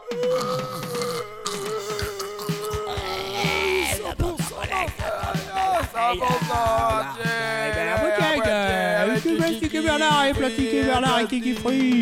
Kiki Bernard et plat Kiki Bernard et Kiki Free.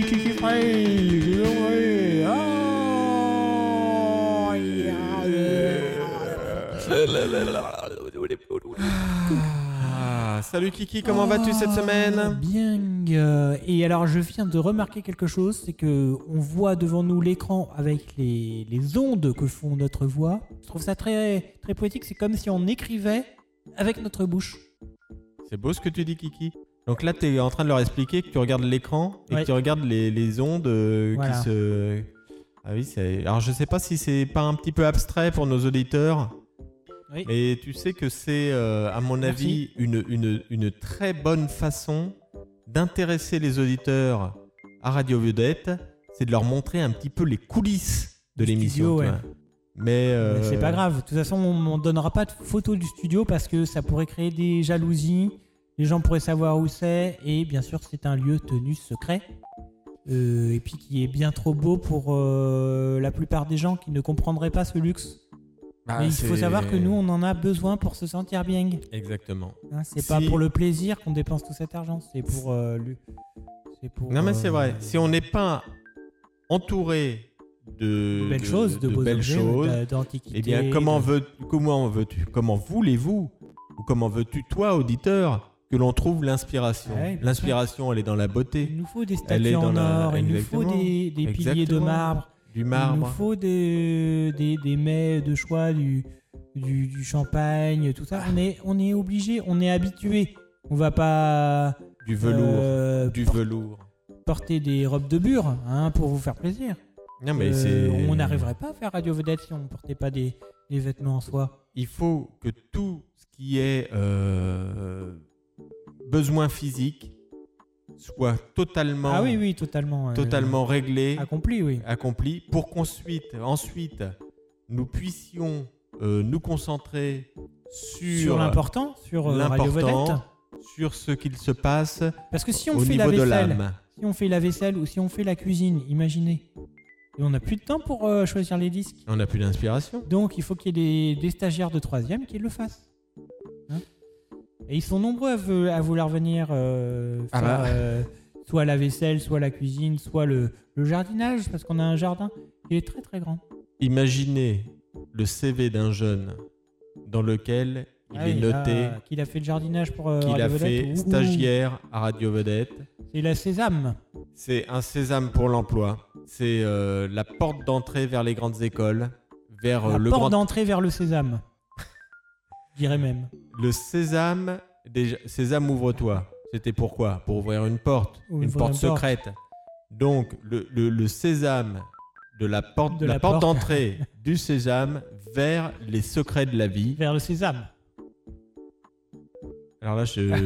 Salut Kiki, comment vas-tu cette semaine ? Bien. Et alors je viens de remarquer quelque chose, c'est que on voit devant nous l'écran avec les ondes que font notre voix. Je trouve ça très, très poétique, c'est comme si on écrivait avec notre bouche. C'est beau ce que tu dis Kiki. Donc là tu es en train de leur expliquer que tu regardes l'écran et que tu regardes les ondes voilà. qui se... Ah oui, alors je sais pas si c'est pas un petit peu abstrait pour nos auditeurs. Oui. Mais tu sais que c'est, à mon avis, une très bonne façon d'intéresser les auditeurs à Radio Vedette, c'est de leur montrer un petit peu les coulisses de l'émission. Studio, ouais. Mais c'est pas grave. De toute façon, on ne donnera pas de photos du studio parce que ça pourrait créer des jalousies. Les gens pourraient savoir où c'est. Et bien sûr, c'est un lieu tenu secret. Et puis qui est bien trop beau pour la plupart des gens qui ne comprendraient pas ce luxe. Mais il faut savoir que nous, on en a besoin pour se sentir bien. Exactement. Hein, c'est pas pour le plaisir qu'on dépense tout cet argent. C'est pour... Non, mais c'est vrai. Si on n'est pas entouré de belles choses, de beaux belles objets, choses, d'antiquités... Eh bien, comment voulez-vous, ou comment veux-tu, toi, auditeur, que l'on trouve l'inspiration ? L'inspiration, elle est dans la beauté. Il nous faut des statues en or, il nous faut des piliers de marbre. Du marbre. Il nous faut des mets de choix, du champagne, tout ça. On est obligé, on est habitué. On va pas... Du velours. Porter des robes de bure pour vous faire plaisir. Non, mais on n'arriverait pas à faire Radio Vedette si on ne portait pas des vêtements en soie. Il faut que tout ce qui est besoin physique soit totalement, totalement réglé, accompli, pour qu'ensuite nous puissions nous concentrer sur l'important, Radio Vedette, sur ce qu'il se passe. Parce que si on au fait niveau la vaisselle, de l'âme. Si on fait la vaisselle ou si on fait la cuisine, imaginez. Et on n'a plus de temps pour choisir les disques. On n'a plus d'inspiration. Donc il faut qu'il y ait des stagiaires de 3e qui le fassent. Et ils sont nombreux à vouloir venir faire soit la vaisselle, soit la cuisine, soit le jardinage, parce qu'on a un jardin qui est très très grand. Imaginez le CV d'un jeune dans lequel il est noté qu'il a fait le jardinage pour Radio qu'il a Vedette, fait stagiaire à Radio Vedette. C'est la sésame. C'est un sésame pour l'emploi. C'est la porte d'entrée vers les grandes écoles, vers la porte d'entrée vers le sésame. Je dirais même. Le sésame, déjà, sésame ouvre-toi. C'était pourquoi ? Pour ouvrir une porte, une porte secrète. Donc le sésame de la porte d'entrée du sésame vers les secrets de la vie. Vers le sésame. Alors là,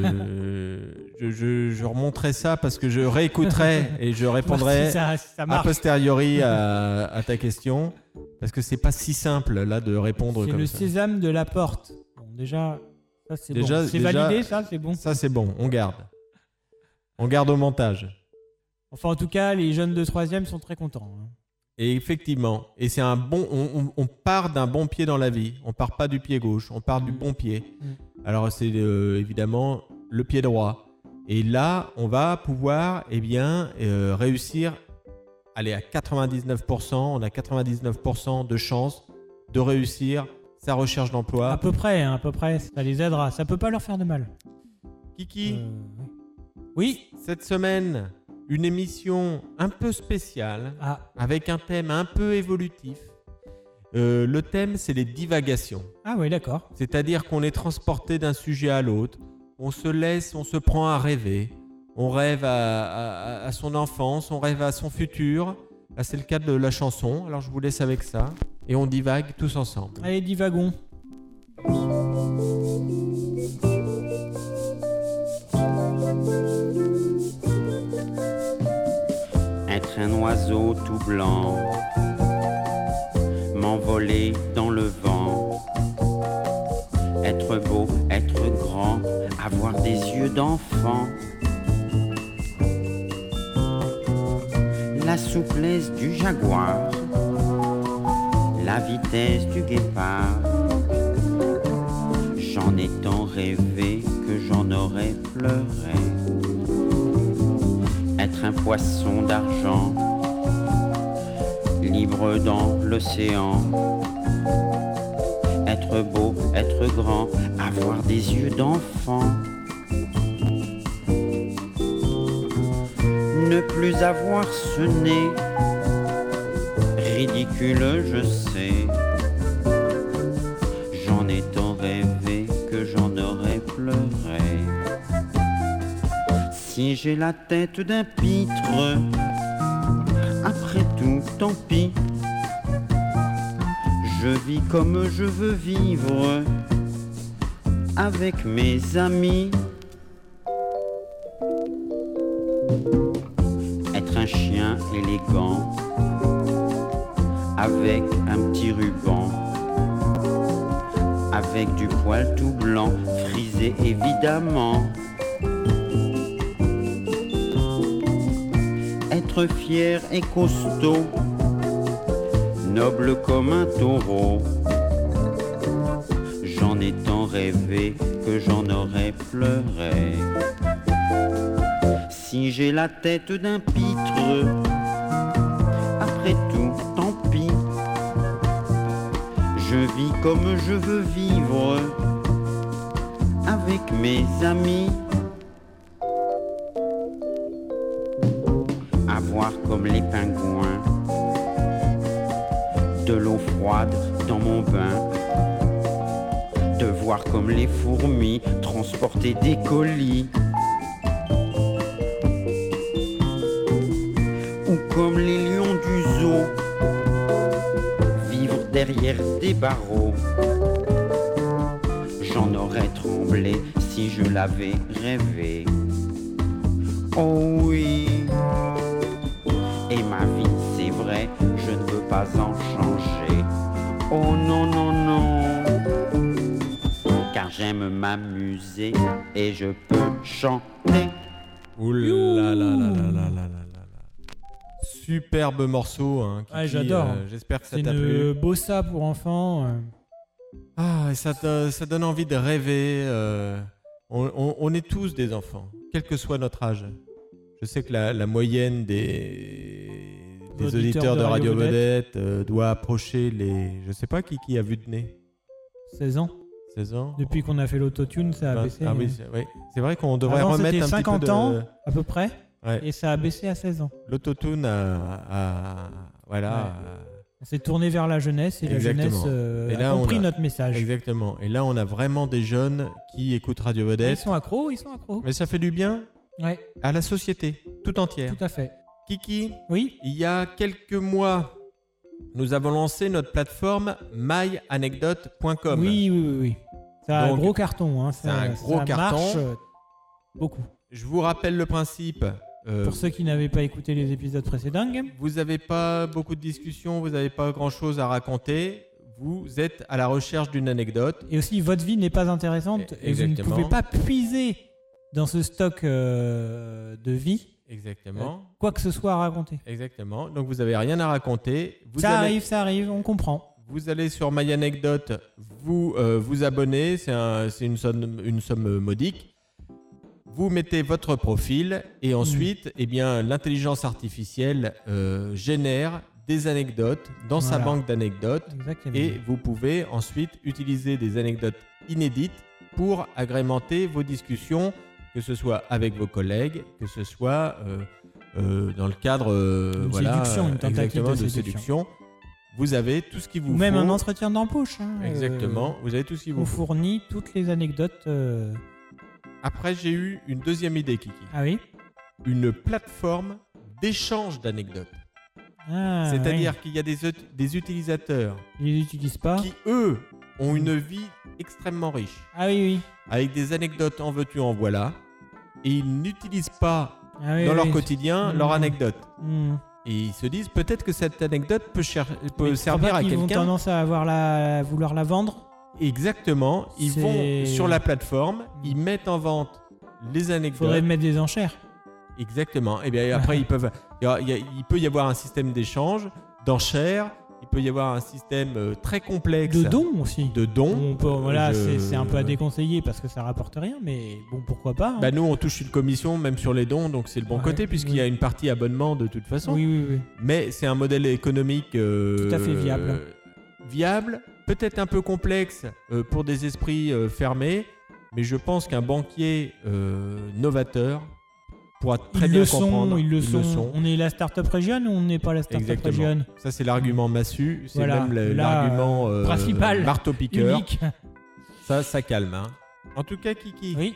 je remonterai ça parce que je réécouterai et je répondrai ça a posteriori à ta question, parce que c'est pas si simple là de répondre comme ça. C'est le sésame de la porte. Bon, déjà, ça c'est bon. C'est validé, ça, c'est bon. Ça c'est bon, on garde. On garde au montage. Enfin, en tout cas, les jeunes de 3e sont très contents. Et effectivement, et c'est un bon, on part d'un bon pied dans la vie. On part pas du pied gauche, on part du bon pied. Alors c'est évidemment le pied droit. Et là, on va pouvoir réussir. Allez, à 99%, on a 99% de chances de réussir sa recherche d'emploi. À peu près, ça les aidera. Ça peut pas leur faire de mal. Kiki, oui. Cette semaine, une émission un peu spéciale, avec un thème un peu évolutif. Le thème, c'est les divagations. Ah oui, d'accord. C'est-à-dire qu'on est transporté d'un sujet à l'autre. On se prend à rêver. On rêve à son enfance, on rêve à son futur. Là, c'est le cas de la chanson. Alors, je vous laisse avec ça. Et on divague tous ensemble. Allez, divagons. Être un oiseau tout blanc, m'envoler dans le vent, être beau, être grand, avoir des yeux d'enfant, la souplesse du jaguar, la vitesse du guépard. J'en ai tant rêvé que j'en aurais pleuré. Être un poisson d'argent, libre dans l'océan. Être beau, être grand, avoir des yeux d'enfant. Ne plus avoir ce nez, ridicule je sais. J'en ai tant rêvé que j'en aurais pleuré. Si j'ai la tête d'un pitre, après tout, tant pis. Je vis comme je veux vivre, avec mes amis. Être un chien élégant, avec un petit ruban, avec du poil tout blanc, frisé évidemment. Être fier et costaud, noble comme un taureau. J'en ai tant rêvé que j'en aurais pleuré. Si j'ai la tête d'un pitre, après tout, tant pis. Je vis comme je veux vivre, avec mes amis. Avoir comme les pingouins, de l'eau froide dans mon bain. De voir comme les fourmis transporter des colis. Ou comme les lions du zoo, vivre derrière des barreaux. J'en aurais tremblé si je l'avais rêvé. Oh oui. Et ma vie, c'est vrai, je ne veux pas en changer. Oh non, non, non. Car j'aime m'amuser et je peux chanter. Ouh là là là là là là là là. Superbe morceau. Hein, Kiki, j'adore. J'espère que ça C'est t'a une plu. bossa pour enfants. Ah, et ça donne envie de rêver. On est tous des enfants, quel que soit notre âge. Je sais que la moyenne des auditeurs de Radio Vedette doit approcher les... Je sais pas qui a vu de nez. 16 ans. 16 ans. Depuis qu'on a fait l'autotune, ça a baissé. Ah oui, c'est vrai qu'on devrait Avant, remettre c'était un 50 petit peu ans, de... à peu près, Ouais. et ça a baissé à 16 ans. L'autotune voilà. On s'est tourné vers la jeunesse et Exactement. la jeunesse Et là, a compris on a- notre message. Exactement. Et là, on a vraiment des jeunes qui écoutent Radio Ils Vedette. sont accros. Mais ça fait du bien Ouais, à la société tout entière. tout à fait. Kiki, Oui, il y a quelques mois, nous avons lancé notre plateforme myanecdote.com. oui. C'est un Donc, gros carton. Hein. c'est un gros ça carton. marche beaucoup. Je vous rappelle le principe. Pour ceux qui n'avaient pas écouté les épisodes précédents, Vous n'avez pas beaucoup de discussions, vous n'avez pas grand-chose à raconter. Vous êtes à la recherche d'une anecdote. et aussi votre vie n'est pas intéressante et vous ne Exactement. pouvez pas puiser dans ce stock de vie Exactement. quoi que ce soit à raconter. Exactement. Donc vous n'avez rien à raconter. Ça arrive, on comprend. Vous allez sur MyAnecdote, vous vous abonnez, c'est une somme modique. Vous mettez votre profil et ensuite, eh bien, l'intelligence artificielle génère des anecdotes dans sa Voilà. banque d'anecdotes Exactement. et vous pouvez ensuite utiliser des anecdotes inédites pour agrémenter vos discussions, que ce soit avec vos collègues, que ce soit dans le cadre Une séduction, une tentative exactement, de de séduction. Vous avez tout ce qu'il vous Ou même faut. un entretien d'embauche. Hein, Exactement, vous avez tout ce qu'il vous On faut. fournit toutes les anecdotes. Après, j'ai eu une deuxième idée, Kiki. Ah oui. Une plateforme d'échange d'anecdotes. Ah, C'est-à-dire qu'il y a des utilisateurs oui. Ils les utilisent pas. qui, eux, ont une vie extrêmement riche, Ah oui. avec des anecdotes en veux-tu, en voilà, et ils n'utilisent pas Ah oui, dans leur oui. quotidien Mmh. leur anecdote. Hmm. Et ils se disent peut-être que cette anecdote peut Mais tu crois servir pas à qu'ils ont quelqu'un. tendance à vouloir la vendre. Exactement. Ils C'est- vont sur la plateforme, ils mettent en vente les Il anecdotes. faudrait mettre des enchères. Exactement. Et bien après, il peut y avoir un système d'échange, d'enchères. peut y avoir un système très complexe. De dons aussi. De dons. C'est un peu à déconseiller parce que ça rapporte rien, mais bon, pourquoi pas. Bah nous, on touche une commission même sur les dons, donc c'est le bon côté puisqu'il y a une partie abonnement de toute façon. Oui. Mais c'est un modèle économique tout à fait viable. Viable, peut-être un peu complexe pour des esprits fermés, mais je pense qu'un banquier novateur pourra très bien comprendre. Ils le sont. On est la Startup Region ou on n'est pas la Startup Region ? Ça, c'est l'argument massu. C'est voilà. même l'argument principal, marteau-piqueur. unique. Ça calme. Hein. En tout cas, Kiki, oui.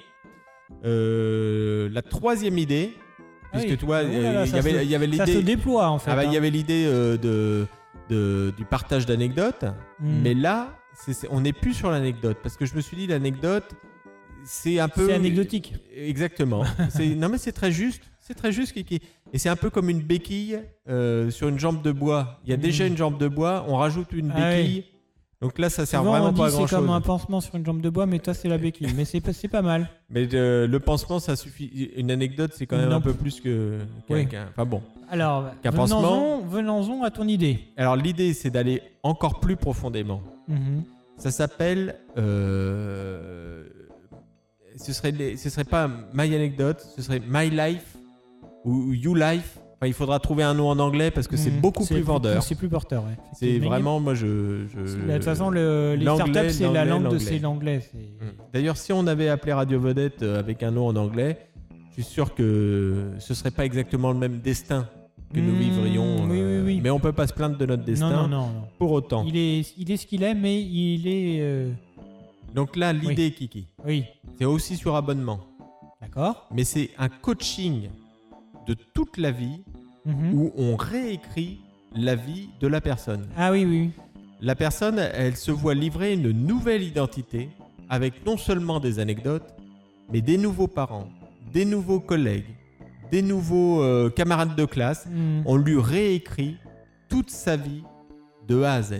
La troisième idée, puisque toi, il y avait l'idée... Ça se déploie, en fait. Il y avait l'idée du partage d'anecdotes, mais là, on n'est plus sur l'anecdote, parce que je me suis dit, l'anecdote... C'est un peu... C'est anecdotique. Exactement. Non, mais c'est très juste. C'est très juste, Kiki. Et c'est un peu comme une béquille sur une jambe de bois. Il y a déjà une jambe de bois, on rajoute une béquille. Oui. Donc là, ça sert vraiment pas à grand-chose. C'est comme un pansement sur une jambe de bois, mais toi, c'est la béquille. Mais c'est pas mal. Mais le pansement, ça suffit. Une anecdote, c'est quand même un peu plus enfin bon. Alors, qu'un pansement. Venons-en à ton idée. Alors, l'idée, c'est d'aller encore plus profondément. Ça s'appelle... ce serait pas My Anecdote, ce serait My Life ou You Life. Enfin, il faudra trouver un nom en anglais parce que c'est beaucoup plus vendeur. C'est plus porteur, ouais. C'est vraiment, moi, de toute façon, les startups, c'est la langue c'est l'anglais. D'ailleurs, si on avait appelé Radio Vedette avec un nom en anglais, je suis sûr que ce serait pas exactement le même destin que nous vivrions. Oui. Mais on peut pas se plaindre de notre destin. Non. Pour autant. Il est ce qu'il est, mais il est... Donc là, l'idée, Kiki, c'est aussi sur abonnement. D'accord. Mais c'est un coaching de toute la vie où on réécrit la vie de la personne. Ah oui. La personne, elle se voit livrer une nouvelle identité avec non seulement des anecdotes, mais des nouveaux parents, des nouveaux collègues, des nouveaux camarades de classe. On lui réécrit toute sa vie de A à Z.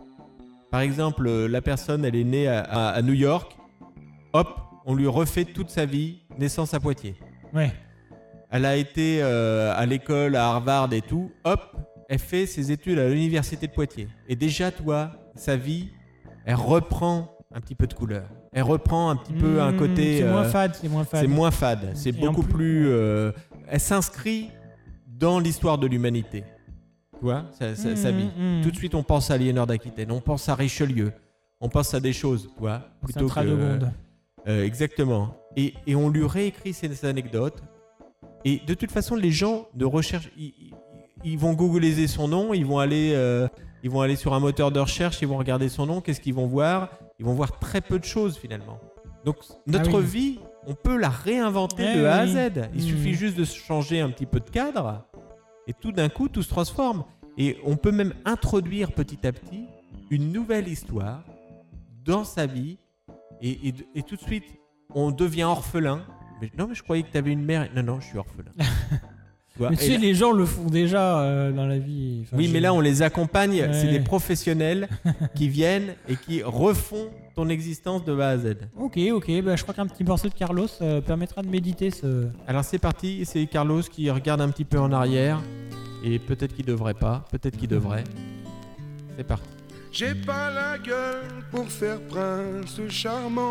Par exemple, la personne, elle est née à New York. Hop, on lui refait toute sa vie, naissance à Poitiers. Ouais. Elle a été à l'école, à Harvard et tout. Hop, elle fait ses études à l'université de Poitiers. Et déjà, toi, sa vie, elle reprend un petit peu de couleur. Elle reprend un petit peu un côté... C'est moins fade. C'est beaucoup plus... elle s'inscrit dans l'histoire de l'humanité. Tu vois, sa vie. Tout de suite, on pense à Aliénor d'Aquitaine, on pense à Richelieu, on pense à des choses, tu vois, plutôt que... Radegonde. Exactement. Et on lui réécrit ces anecdotes. Et de toute façon, les gens de recherche, ils vont googliser son nom, ils vont aller sur un moteur de recherche, ils vont regarder son nom, qu'est-ce qu'ils vont voir ? Ils vont voir très peu de choses finalement. Donc notre vie, on peut la réinventer de A à Z. Il suffit juste de changer un petit peu de cadre. Et tout d'un coup, tout se transforme. Et on peut même introduire petit à petit une nouvelle histoire dans sa vie. Et tout de suite, on devient orphelin. Mais je croyais que tu avais une mère. Non, je suis orphelin. Mais tu sais, les gens le font déjà dans la vie. Enfin, mais là, on les accompagne. Ouais. C'est des professionnels qui viennent et qui refont ton existence de A à Z. Ok. Bah, je crois qu'un petit morceau de Carlos permettra de méditer ce... Alors, c'est parti. C'est Carlos qui regarde un petit peu en arrière. Et peut-être qu'il devrait pas. Peut-être qu'il devrait. C'est parti. J'ai pas la gueule pour faire prince charmant.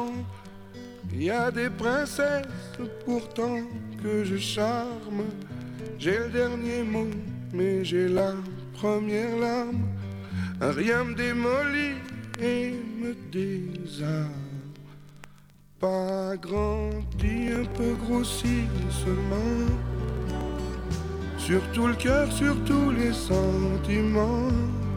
Il y a des princesses pourtant que je charme. J'ai le dernier mot, mais j'ai la première larme. Rien me démolit et me désarme. Pas grandi, un peu grossi seulement. Surtout le cœur, surtout les sentiments.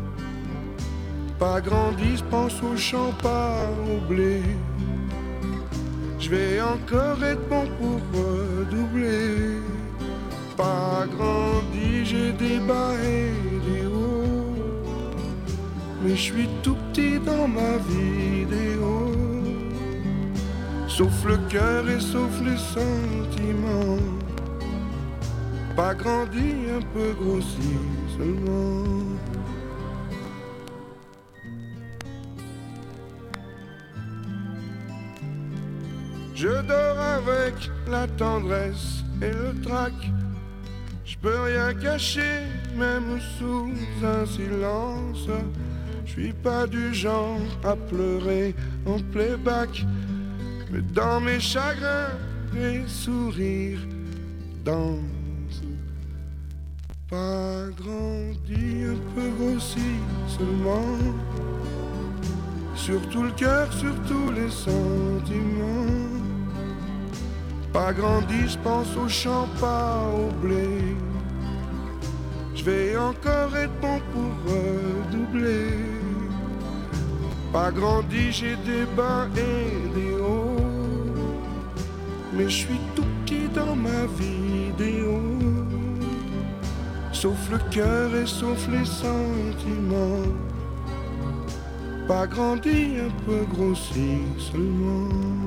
Pas grandi, je pense au champ, pas au blé. Je vais encore être bon pour redoubler. Pas grandi, j'ai des bas et des hauts. Mais je suis tout petit dans ma vidéo. Sauf le cœur et sauf les sentiments. Pas grandi, un peu grossi seulement. Je dors avec la tendresse et le trac. Je peux rien cacher, même sous un silence. Je suis pas du genre à pleurer en playback, mais dans mes chagrins, les sourires dansent. Pas grandi, un peu grossi seulement, sur tout le cœur, sur tous les sentiments. Pas grandi, je pense au champ, pas au blé. Je vais encore être bon pour redoubler. Pas grandi, j'ai des bas et des hauts, mais je suis tout petit dans ma vidéo. Sauf le cœur et sauf les sentiments. Pas grandi, un peu grossi seulement.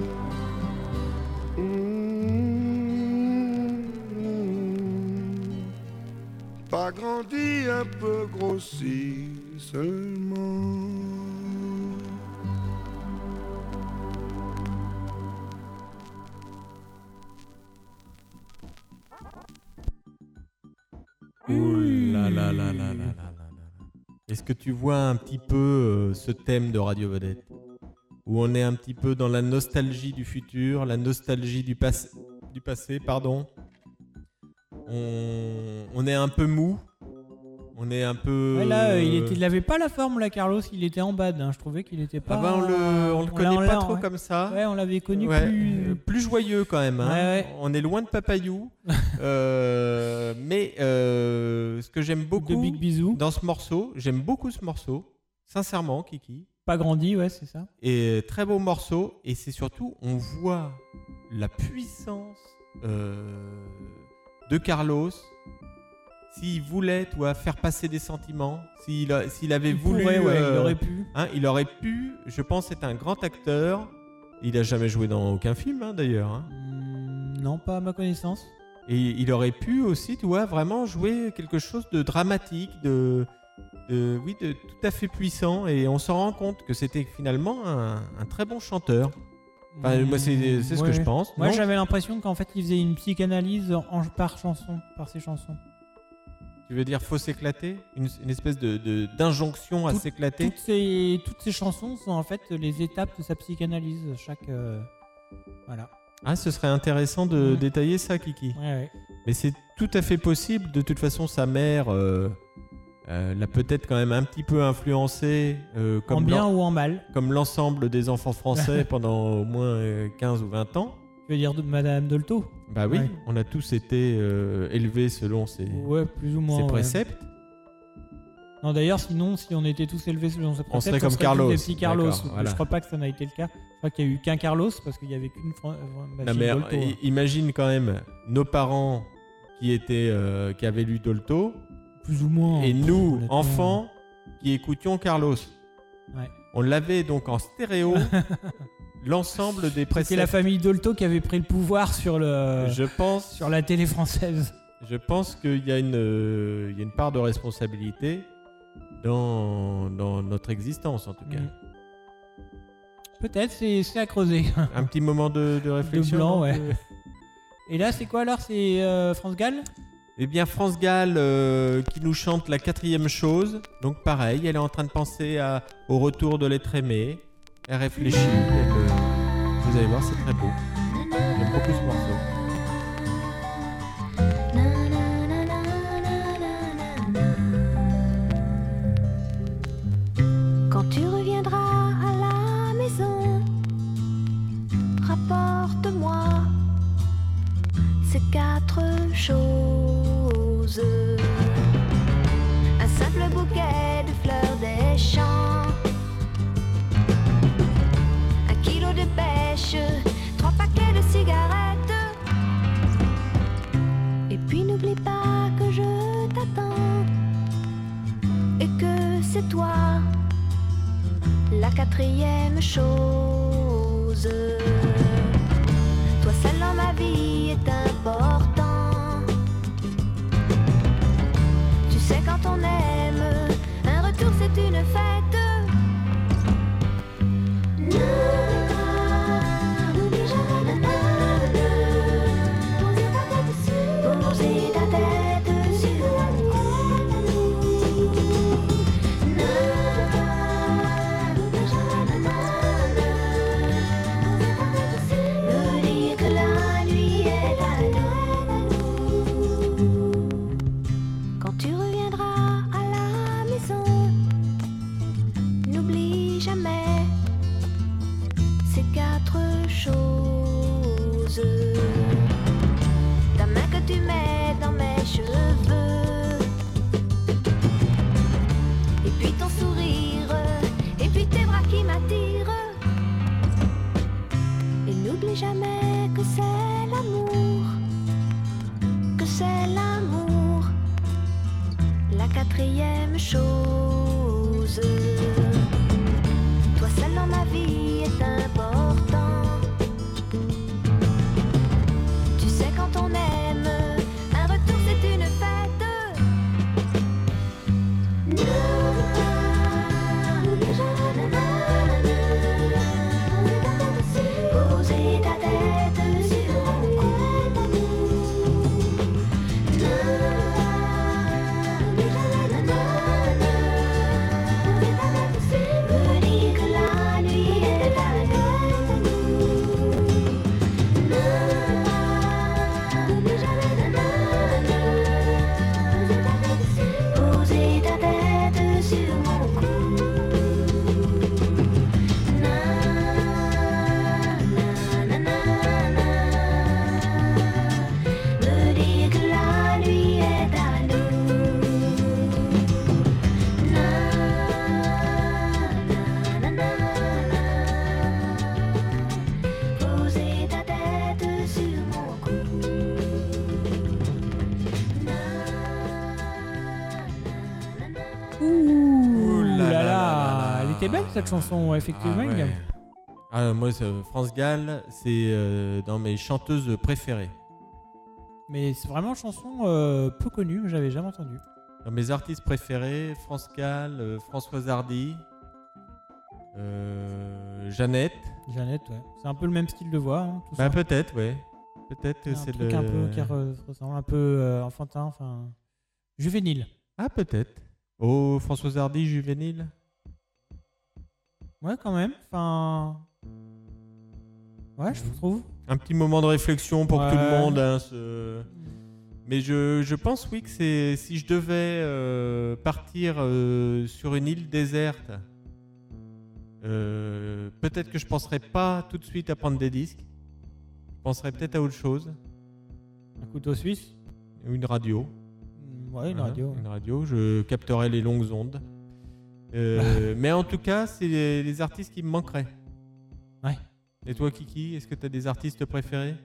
Pas grandi, un peu grossi seulement. Ouh là là là là là là là là. Est-ce que tu vois un petit peu ce thème de Radio Vedette, où on est un petit peu dans la nostalgie du futur, la nostalgie du passé, pardon. On est un peu mou, on est un peu... Ouais, là, il avait pas la forme, là, Carlos, il était en bad, hein. Je trouvais qu'il était pas... Ah bah on le connaît pas trop comme ça. Ouais, on l'avait connu plus joyeux quand même, hein. Ouais. On est loin de Papayou. Mais ce que j'aime beaucoup de Big Bisou dans ce morceau, j'aime beaucoup ce morceau, sincèrement, Kiki. Pas grandi, ouais, c'est ça. Et très beau morceau, et c'est surtout, on voit la puissance de Carlos. S'il voulait, faire passer des sentiments, s'il avait voulu, il aurait pu. Il aurait pu. Je pense être un grand acteur. Il a jamais joué dans aucun film, d'ailleurs. Non, pas à ma connaissance. Et il aurait pu aussi, vraiment jouer quelque chose de dramatique, de tout à fait puissant. Et on s'en rend compte que c'était finalement un très bon chanteur. Enfin, moi, c'est ce que je pense. Moi, j'avais l'impression qu'en fait, il faisait une psychanalyse par chanson, par ses chansons. Tu veux dire faut s'éclater, une espèce d'injonction à s'éclater. Toutes ces chansons sont en fait les étapes de sa psychanalyse. Voilà. Ah, ce serait intéressant de détailler ça, Kiki. Ouais. Mais c'est tout à fait possible. De toute façon, sa mère l'a peut-être quand même un petit peu influencé. En bien ou en mal. Comme l'ensemble des enfants français pendant au moins 15 ou 20 ans. Tu veux dire Madame Dolto ? Bah oui, on a tous été élevés selon ses plus ou moins, préceptes. Non, d'ailleurs, sinon, si on était tous élevés selon ses préceptes, on serait comme Carlos. Des petits Carlos. Voilà. Je crois pas que ça n'a été le cas. Je crois qu'il y a eu qu'un Carlos parce qu'il y avait qu'une Dolto. Imagine quand même nos parents qui avaient lu Dolto, plus ou moins. Et nous, enfants, qui écoutions Carlos. Ouais. On l'avait donc en stéréo. L'ensemble des préceptes. C'est la famille Dolto qui avait pris le pouvoir sur sur la télé française. Je pense qu'il y a une part de responsabilité dans notre existence, en tout cas. Peut-être, c'est à creuser. Un petit moment de réflexion. De blanc, ouais. Et là, c'est quoi alors ? C'est France Gall ? Eh bien, France Gall qui nous chante la 4e chose. Donc pareil, elle est en train de penser au retour de l'être aimé. Elle réfléchit. Vous allez voir, c'est très beau. J'aime beaucoup ce morceau. Quand tu reviendras à la maison, rapporte-moi ces 4 choses. Un simple bouquet de fleurs des champs, 1 kilo de pêche, 3 paquets de cigarettes. Et puis n'oublie pas que je t'attends et que c'est toi la 4e chose. Toi seul dans ma vie est important. Tu sais quand on aime, un retour c'est une fête. N'oublie jamais de poser ta tête chose. Toi seul dans ma vie est important. Tu sais quand on aime, un retour c'est une fête. Poser ta tête sur mon cou. Me dire que la nuit est à nous. Poser ta tête sur mon cou. Me dire que la nuit est à nous. Poser ta tête sur mon cou. Ouh là là là là, elle là. était belle cette chanson, effectivement. Ah ouais. Ah, moi, France Gall, c'est dans mes chanteuses préférées. Mais c'est vraiment une chanson peu connue, que j'avais jamais entendue. Dans mes artistes préférés, France Gall, Françoise Hardy, Jeannette. Jeannette, ouais. C'est un peu le même style de voix, hein, tout Bah ça. peut-être, ouais. Peut-être que Un c'est truc le... un peu qui ressemble un peu enfantin, enfin juvénile. Ah, peut-être. Oh, Françoise Hardy, juvénile. Ouais, quand même. Enfin, ouais, je trouve. Un petit moment de réflexion pour Ouais. tout le monde. Hein, Mais je pense, oui, que c'est si je devais partir sur une île déserte, peut-être que je penserais pas tout de suite à prendre des disques. Je penserais peut-être à autre chose. Un couteau suisse. Ou une radio. Ouais, une Hein, radio. Une radio, je capterais les longues ondes. Mais en tout cas, c'est les artistes qui me manqueraient. Ouais. Et toi, Kiki, est-ce que tu as des artistes préférés?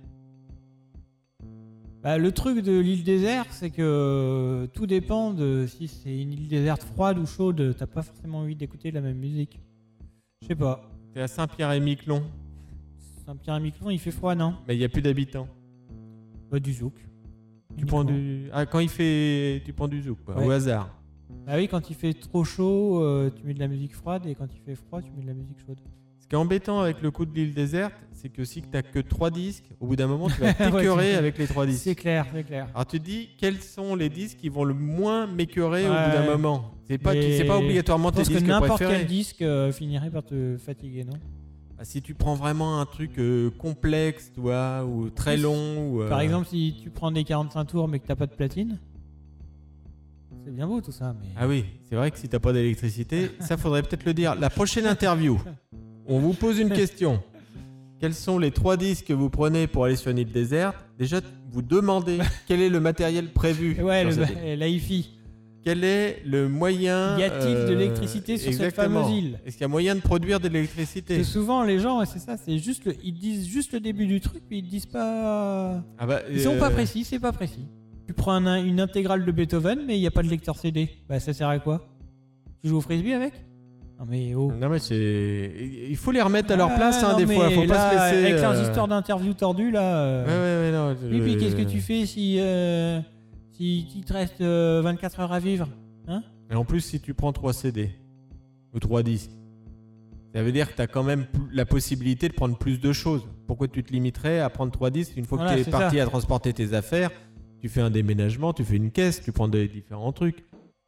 Bah, le truc de l'île déserte, c'est que tout dépend de si c'est une île déserte froide ou chaude. T'as pas forcément envie d'écouter la même musique. Je sais pas. T'es à Saint-Pierre-et-Miquelon, Saint-Pierre-et-Miquelon, il fait froid, non? mais il n'y a plus d'habitants. Bah, du zouk. Tu prends du... Ah, quand il fait... Tu prends du zouk, quoi, Ouais. au hasard. Bah oui, quand il fait trop chaud, tu mets de la musique froide, et quand il fait froid, tu mets de la musique chaude. Ce qui est embêtant avec le coup de l'île déserte, c'est que si tu n'as que 3 disques, au bout d'un moment, tu vas Ouais, t'écœurer c'est- avec les 3 disques. C'est clair, c'est clair. Alors tu te dis, quels sont les disques qui vont le moins m'écœurer au Ouais. bout d'un moment? C'est pas, Mais c'est pas obligatoirement Je tes pense que disques n'importe préférés. quel disque finirait par te fatiguer, non? Bah, si tu prends vraiment un truc complexe, tu vois, ou très Oui, long, ou, Par exemple, si tu prends des 45 tours mais que t'as pas de platine, c'est bien beau tout ça, mais... Ah oui, c'est vrai que si t'as pas d'électricité, ça faudrait peut-être le dire. La prochaine interview, on vous pose une question. Quels sont les 3 disques que vous prenez pour aller sur une île déserte? Déjà, vous demandez quel est le matériel prévu. Ouais, sur cette île. la hi-fi. Quel est le moyen... Y a-t-il de l'électricité sur cette exactement. fameuse île? Est-ce qu'il y a moyen de produire de Parce l'électricité? que souvent, les gens, ouais, c'est ça, c'est juste ils disent juste le début du truc, mais ils disent pas... Ah bah, Ils sont pas précis, c'est pas précis. Tu prends une intégrale de Beethoven, mais il n'y a pas de lecteur CD. Bah, ça sert à quoi? Tu joues au frisbee avec? Non mais oh. Non mais c'est... Il faut les remettre à leur place, hein, non, des mais fois, faut là, pas se laisser... avec leurs histoires d'interview tordues, là... Ouais, non... Et puis, qu'est-ce que tu fais si il te reste 24 heures à vivre? Hein? Et en plus, si tu prends 3 CD ou 3 disques, ça veut dire que tu as quand même la possibilité de prendre plus de choses. Pourquoi tu te limiterais à prendre 3 disques une fois Voilà, que tu es c'est parti ça. à transporter tes affaires? Tu fais un déménagement, tu fais une caisse, tu prends des différents trucs.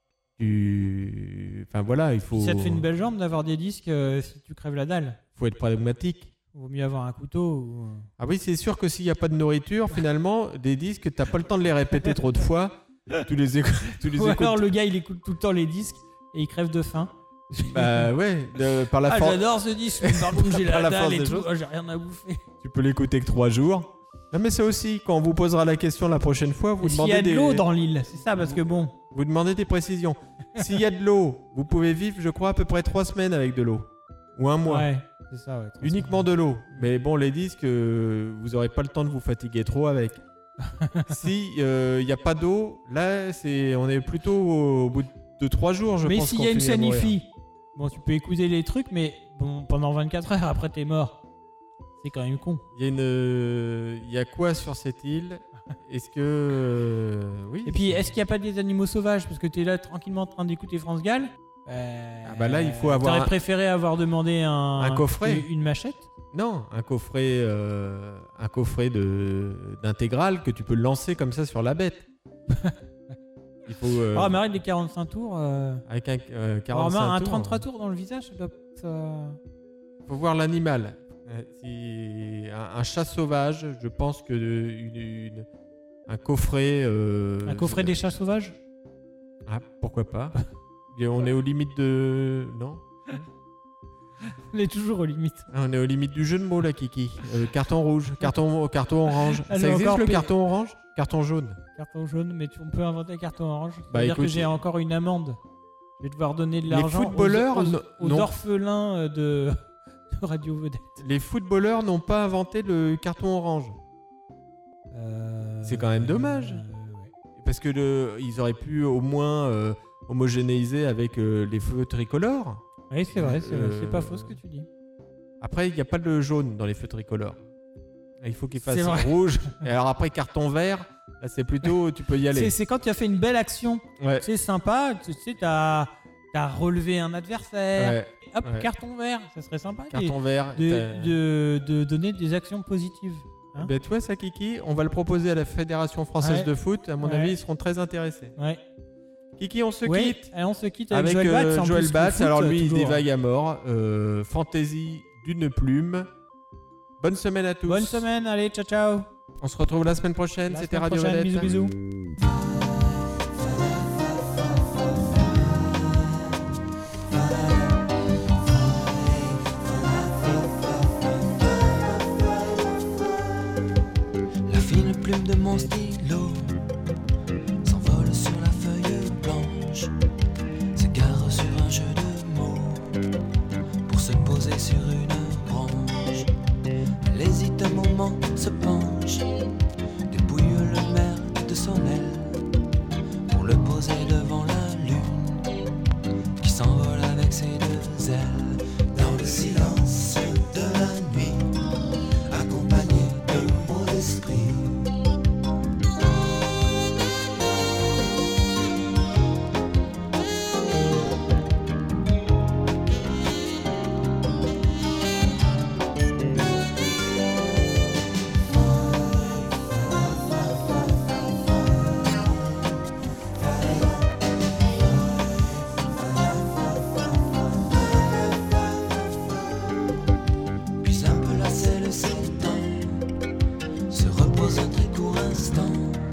Enfin voilà, il faut... Puis ça te fait une belle jambe d'avoir des disques si tu crèves la dalle. faut être pragmatique. Vaut mieux avoir un couteau ou... Ah oui, c'est sûr que s'il n'y a pas de nourriture, finalement, des disques, t'as pas le temps de les répéter trop de fois. Tu les écoutes. Ou alors le gars il écoute tout le temps les disques et il crève de faim. Bah ouais, par la Ah force. j'adore ce disque, mais par contre j'ai Par la la force dalle et des tout, choses. oh, j'ai rien à bouffer. Tu peux l'écouter que 3 jours. Non mais ça aussi, quand on vous posera la question la prochaine fois, vous Et s'il y demandez a de l'eau dans l'île, c'est ça parce que bon... vous demandez des précisions. S'il y a de l'eau, vous pouvez vivre, je crois, à peu près 3 semaines avec de l'eau. Ou un mois. Ouais, c'est ça, ouais. Uniquement de l'eau. Mais bon, les disques, vous aurez pas le temps de vous fatiguer trop avec. Si il n'y a pas d'eau, là, on est plutôt au bout de 2-3 jours, je mais pense. s'il y a une qu'on finit à mourir. sanifie, bon, tu peux écouter les trucs, mais bon, pendant 24 heures après t'es mort. C'est quand même con. Il y a quoi sur cette île? Est-ce que... oui. Et puis, est-ce qu'il n'y a pas des animaux sauvages? Parce que t'es là tranquillement en train d'écouter France Gall. Bah là, il faut avoir T'aurais préféré avoir demandé un coffret. Une machette? Non, un coffret d'intégrale que tu peux lancer comme ça sur la bête. Il faut... Ah, mais arrête les 45 tours. Avec un 45 un tours. 33 tours dans le visage, ça... Faut voir l'animal. Un chat sauvage, je pense que un coffret... Un coffret des chats sauvages? Ah, pourquoi pas. Et on est aux limites de... Non? On est toujours aux limites. On est aux limites du jeu de mots là, Kiki. Carton rouge, carton orange. Ah, Ça j'ai existe encore le payé. carton orange? Carton jaune. Carton jaune, mais on peut inventer carton orange. Bah, C'est-à-dire que écoute, j'ai encore une amende. Je vais devoir donner de Les l'argent footballeurs aux non. orphelins de Radio Vedette. Les footballeurs n'ont pas inventé le carton orange. C'est quand même dommage. Ouais. Parce que ils auraient pu au moins homogénéiser avec les feux tricolores. Oui, c'est vrai, c'est pas faux ce que tu dis. Après, il n'y a pas de jaune dans les feux tricolores. Il faut qu'il fasse C'est vrai. rouge. Et alors après, carton vert, là c'est plutôt, tu peux y aller. C'est quand tu as fait une belle action. Ouais. C'est sympa, tu sais, t'as relevé un adversaire. Ouais. Hop, Ouais. carton vert, ça serait sympa. Carton vert. De donner des actions positives. Hein. Ben, tu vois ça, Kiki, on va le proposer à la Fédération française Ouais. de foot. À mon Ouais. avis, ils seront très intéressés. Ouais. Kiki, on se Ouais, quitte et on se quitte avec, avec Joël Batz. En Joël plus, le Batz. foot, Alors lui, il toujours. dévague à mort. Fantaisie d'une plume. Bonne semaine à tous. Bonne semaine, allez, ciao ciao. On se retrouve la semaine prochaine. La C'était semaine Radio prochaine, Vedette. bisous, bisous. La fine plume de mon stylo s'envole sur la feuille blanche, s'égare sur un jeu de mots pour se poser sur une branche. Elle hésite un moment, se penche, dépouille le merle de son aile pour le poser devant la lune qui s'envole avec ses deux ailes dans le silence de la nuit, accompagné de mon esprit. Puis un peu lassé le s'étend, se repose un très court instant.